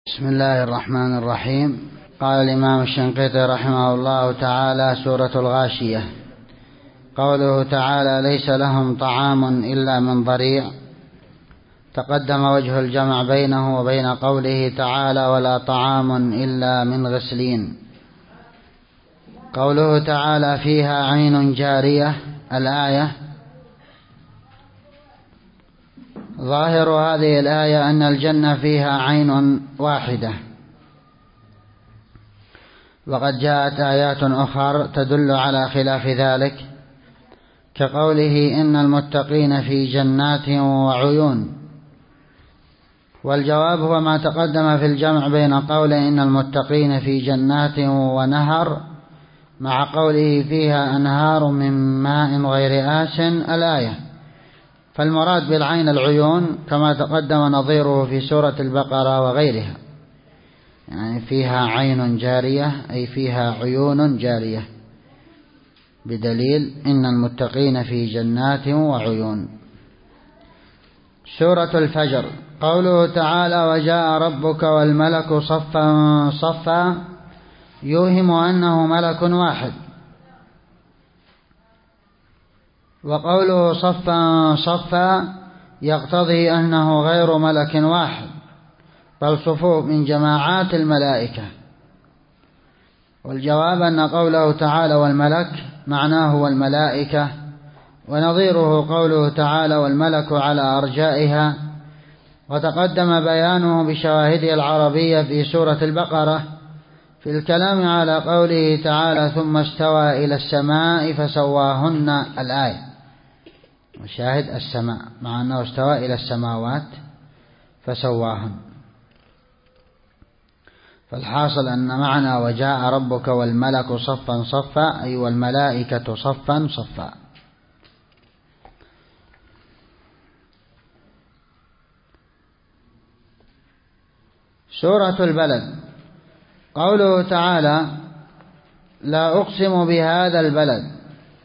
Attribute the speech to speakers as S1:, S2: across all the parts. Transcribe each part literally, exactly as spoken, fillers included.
S1: بسم الله الرحمن الرحيم. قال الإمام الشنقيطي رحمه الله تعالى: سورة الغاشية. قوله تعالى: ليس لهم طعام إلا من ضريع. تقدم وجه الجمع بينه وبين قوله تعالى: ولا طعام إلا من غسلين. قوله تعالى: فيها عين جارية. الآية ظاهر هذه الآية أن الجنة فيها عين واحدة، وقد جاءت آيات أخرى تدل على خلاف ذلك، كقوله: إن المتقين في جنات وعيون. والجواب هو ما تقدم في الجمع بين قوله إن المتقين في جنات ونهر مع قوله فيها أنهار من ماء غير آس الآية. فالمراد بالعين العيون كما تقدم نظيره في سورة البقرة وغيرها، يعني فيها عين جارية أي فيها عيون جارية، بدليل إن المتقين في جنات وعيون. سورة الفجر. قوله تعالى: وجاء ربك والملك صفا صفا، يوهم أنه ملك واحد. وقوله صفا صفا يقتضي أنه غير ملك واحد، بل صفوف من جماعات الملائكة. والجواب أن قوله تعالى والملك معناه والملائكة، ونظيره قوله تعالى والملك على أرجائها، وتقدم بيانه بشواهده العربية في سورة البقرة في الكلام على قوله تعالى: ثم استوى إلى السماء فسواهن الآية. وشاهد السماء مع أنه استوى إلى السماوات فسواهن. فالحاصل أن معنى وجاء ربك والملك صفا صفا أي والملائكة صفا صفا. سورة البلد. قوله تعالى: لا أقسم بهذا البلد.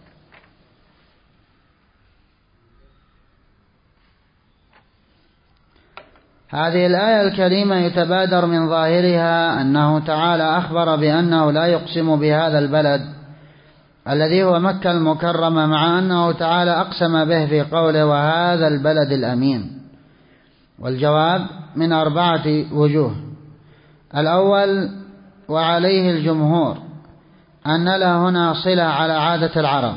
S1: هذه الآية الكريمة يتبادر من ظاهرها أنه تعالى أخبر بأنه لا يقسم بهذا البلد الذي هو مكة المكرمة، مع أنه تعالى أقسم به في قوله: وهذا البلد الأمين. والجواب من أربعة وجوه. الأول وعليه الجمهور أن لا هنا صلة على عادة العرب،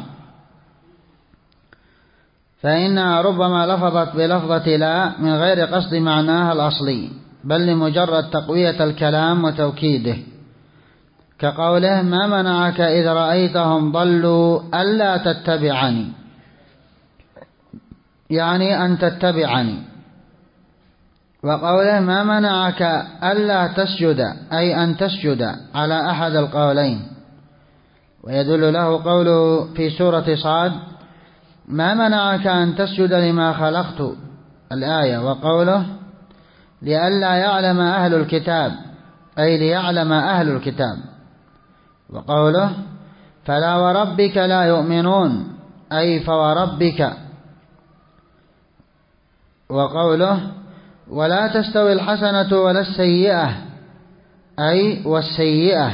S1: فإنها ربما لفظت بلفظة لا من غير قصد معناها الأصلي، بل لمجرد تقوية الكلام وتوكيده، كقوله: ما منعك إذ رأيتهم ضلوا ألا تتبعني، يعني أن تتبعني. وقوله: ما منعك ألا تسجد أي أن تسجد، على أحد القولين. ويدل له قوله في سورة صاد: ما منعك أن تسجد لما خلقت الآية. وقوله: لئلا يعلم أهل الكتاب أي ليعلم أهل الكتاب. وقوله: فلا وربك لا يؤمنون أي فوربك. وقوله: ولا تستوي الحسنة ولا السيئة أي والسيئة.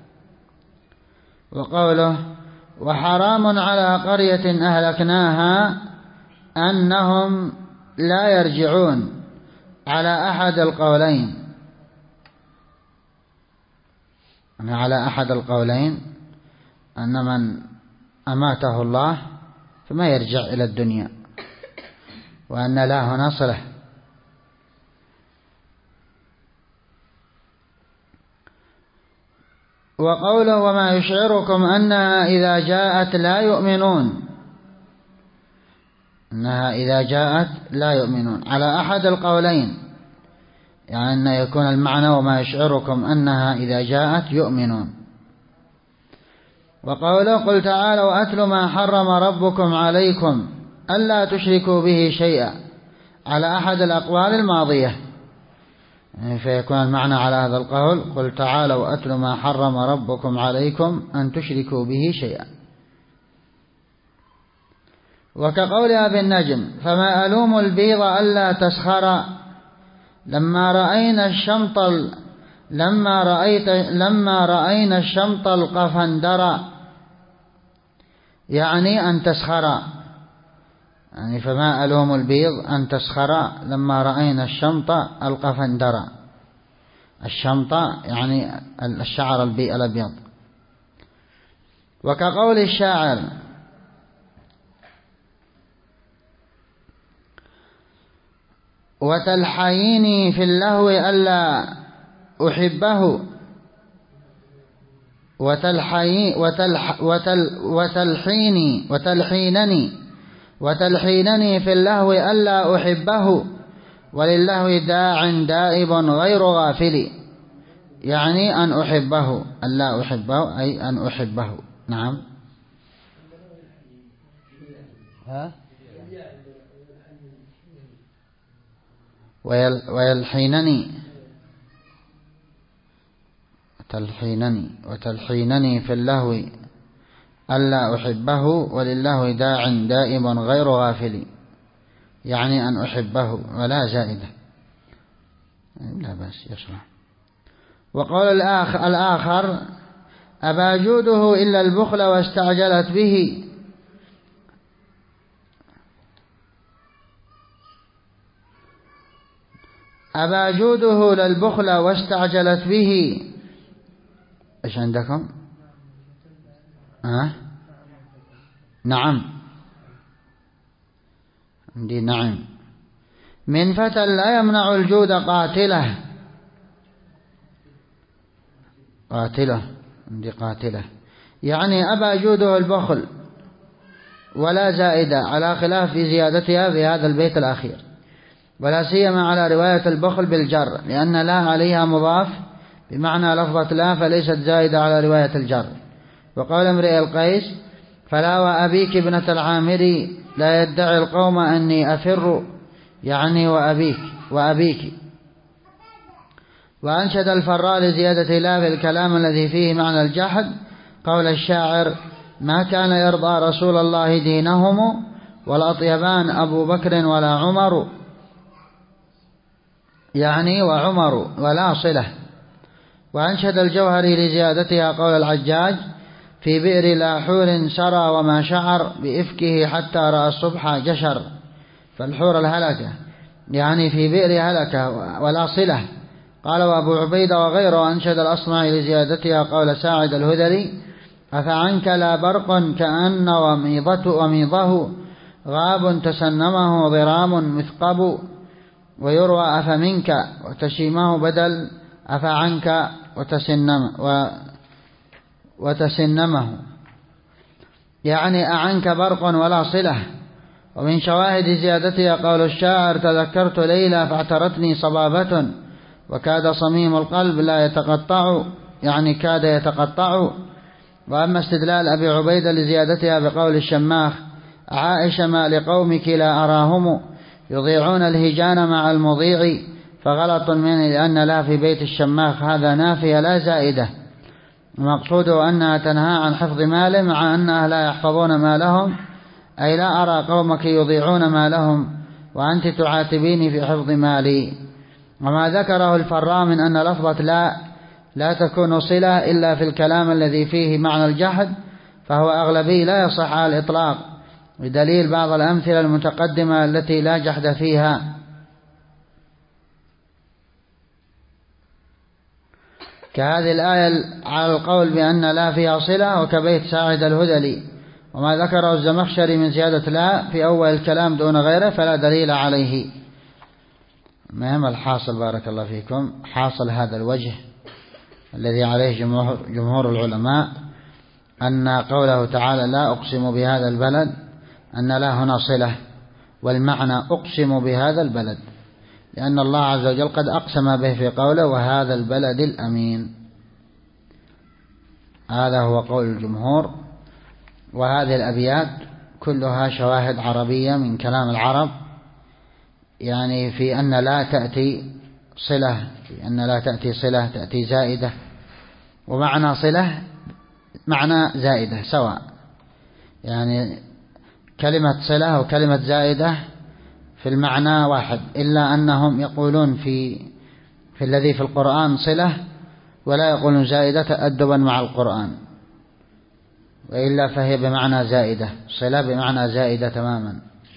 S1: وقوله: وحرام على قرية أهلكناها أنهم لا يرجعون، على أحد القولين. على أحد القولين أن من أماته الله فما يرجع إلى الدنيا، وأن لا هنا صلة. وقوله: وما يشعركم أنها إذا جاءت لا يؤمنون، أنها إذا جاءت لا يؤمنون، على أحد القولين، يعني أن يكون المعنى وما يشعركم أنها إذا جاءت يؤمنون. وقوله: قل تعالوا أتل ما حرم ربكم عليكم ألا تشركوا به شيئا، على أحد الأقوال الماضية، يعني فيكون المعنى على هذا القول: قل تعالوا أتل ما حرم ربكم عليكم أن تشركوا به شيئا. وكقولها بالنجم: فما ألوم البيض ألا تسخر، لما رأينا الشمط لما رأيت لما رأينا الشمط القفندر، يعني أن تسخر، يعني فما ألوم البيض أن تسخر لما رأينا الشمط القفندر. الشمط يعني الشعر الأبيض. وكقول الشاعر: وتلحيني في اللهو ألا أحبه، وتلحي وتلح وتل وتلحيني وتلحينني وتلحينني في اللهو ألا أحبه، وللهو داع دائب غير غافل، يعني أن أحبه، ألا أحبه أي أن أحبه. نعم. ها ويل ويلحينني تلحينني وتلحينني في اللهو ألا أحبه، ولله داع دائب غير غافل، يعني أن أحبه ولا زائدة. لا بس يشرح. وقال الآخر, الآخر: أبا جوده إلا البخل واستعجلت به، أبا جوده للبخل واستعجلت به. إيش عندكم؟ أه؟ نعم، عندي نعم. من فتى لا يمنع الجود قاتله، قاتله عندي قاتله، يعني أبا جوده البخل ولا زائدة، على خلاف في زيادتها في هذا البيت الأخير، ولا سيما على رواية البخل بالجر، لأن لا عليها مضاف بمعنى لفظة لا، فليست زائدة على رواية الجر. وقال امرئ القيس: فلا وأبيك ابنة العامري لا يدعي القوم أني أفر، يعني وأبيك وأبيك. وأنشد الفراء لزيادة لا في الكلام الذي فيه معنى الجحد قول الشاعر: ما كان يرضى رسول الله دينهم، والأطيبان أبو بكر ولا عمر، يعني وعمر ولا صلة. وأنشد الجوهري لزيادتها قول العجاج: في بئر لاحور سرى وما شعر، بإفكه حتى رأى الصبح جشر. فالحور الهلكة، يعني في بئر هلكة ولا صلة. قال وأبو عبيدة وغيره أنشد الأصمعي لزيادتها قول ساعد الهذلي: أفعنك لا برق كأن وميضة وميضه، غاب تسنمه ضرام مثقب، ويروى أفمنك وتشيمه بدل أفعنك وتسنم و وتسنمه، يعني أعنك برق ولا صلة. ومن شواهد زيادتها قول الشاعر: تذكرت ليلى فاعترتني صبابة، وكاد صميم القلب لا يتقطع، يعني كاد يتقطع. وأما استدلال أبي عبيدة لزيادتها بقول الشماخ: عائش ما لقومك لا أراهم يضيعون الهجان مع المضيع، فغلط مني، لأن لا في بيت الشماخ هذا نافية لا زائدة، ومقصوده أنها تنهى عن حفظ ماله، مع أنها لا يحفظون مالهم، أي لا أرى قومك يضيعون مالهم وأنت تعاتبيني في حفظ مالي. وما ذكره الفراء من أن لفظة لا لا تكون صلة إلا في الكلام الذي فيه معنى الجحد، فهو أغلبي لا يصح على الإطلاق، بدليل بعض الأمثلة المتقدمة التي لا جحد فيها، كهذه الآية على القول بأن لا فيها صلة، وكبيت ساعد الهذلي. وما ذكره الزمخشري من زيادة لا في أول الكلام دون غيره فلا دليل عليه. مهم الحاصل بارك الله فيكم، حاصل هذا الوجه الذي عليه جمهور, جمهور العلماء أن قوله تعالى لا أقسم بهذا البلد أن لا هنا صلة، والمعنى أقسم بهذا البلد، لأن الله عز وجل قد أقسم به في قوله وهذا البلد الأمين. هذا هو قول الجمهور. وهذه الأبيات كلها شواهد عربية من كلام العرب، يعني في أن لا تأتي صلة، في أن لا تأتي صلة تأتي زائدة، ومعنى صلة معنى زائدة سواء، يعني كلمة صلة وكلمة زائدة في المعنى واحد، إلا أنهم يقولون في في الذي في القرآن صلة، ولا يقولون زائدة تأدبا مع القرآن، وإلا فهي بمعنى زائدة، صلة بمعنى زائدة تماما.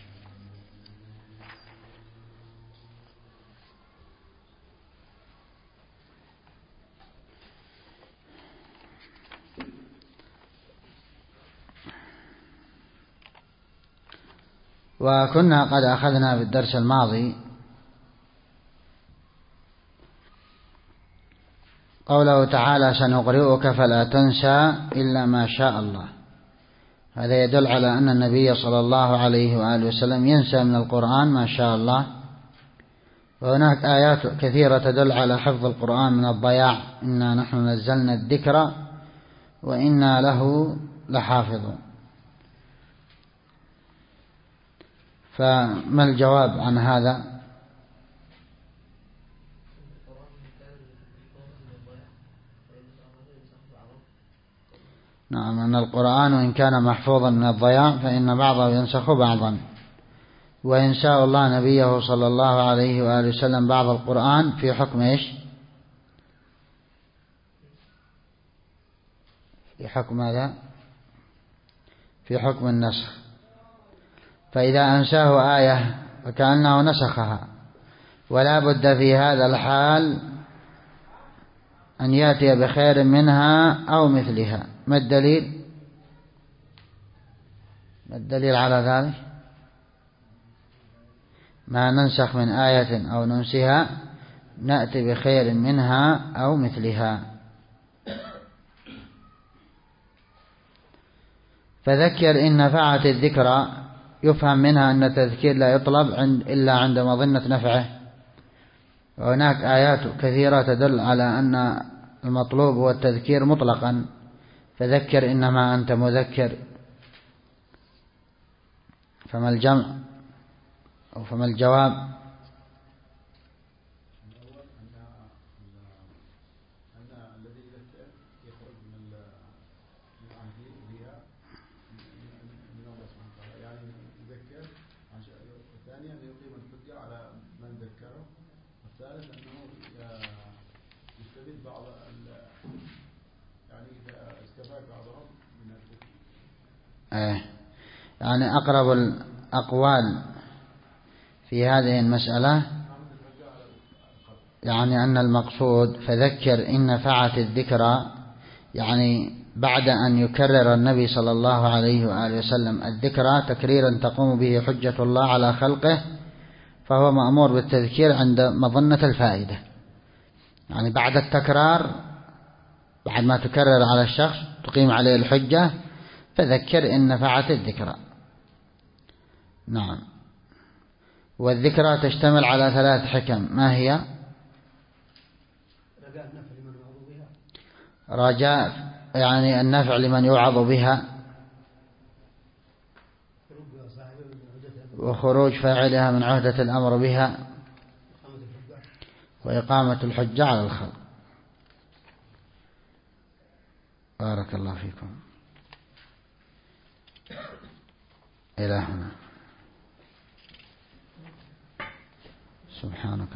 S1: وكنا قد أخذنا بالدرس الماضي قوله تعالى: سنقرئك فلا تنسى إلا ما شاء الله. هذا يدل على أن النبي صلى الله عليه وآله وسلم ينسى من القرآن ما شاء الله. وهناك آيات كثيرة تدل على حفظ القرآن من الضياع: إنا نحن نزلنا الذكر وإنا له لحافظون. فما الجواب عن هذا؟ نعم، أن القرآن وإن كان محفوظا من الضياع فإن بعضه ينسخ بعضا، وإن شاء الله نبيه صلى الله عليه وآله وسلم بعض القرآن في حكم إيش؟ في حكم ماذا؟ في حكم النسخ. فإذا أنساه آية فكأنه نسخها، ولا بد في هذا الحال أن يأتي بخير منها أو مثلها. ما الدليل؟ ما الدليل على ذلك؟ ما ننسخ من آية أو ننسها نأتي بخير منها أو مثلها. فذكر إن نفعت الذكرى، يفهم منها أن التذكير لا يطلب عند إلا عند مظنة نفعه. وهناك آيات كثيرة تدل على أن المطلوب هو التذكير مطلقا: فذكر إنما أنت مذكر. فما الجمع أو فما الجواب؟ يعني أقرب الأقوال في هذه المسألة يعني أن المقصود فذكر إن نفعت الذكرى، يعني بعد أن يكرر النبي صلى الله عليه وآله وسلم الذكرى تكريرا تقوم به حجة الله على خلقه، فهو مأمور بالتذكير عند مظنة الفائدة. يعني بعد التكرار، بعد ما تكرر على الشخص تقيم عليه الحجة، فذكر إن نفعت الذكرى. نعم. والذكرى تشتمل على ثلاث حكم، ما هي؟ رجاء يعني النفع لمن يوعظ بها، وخروج فاعلها من عهدة الأمر بها، وإقامة الحجة على الخلق. بارك الله فيكم. إلى هنا. سبحانك.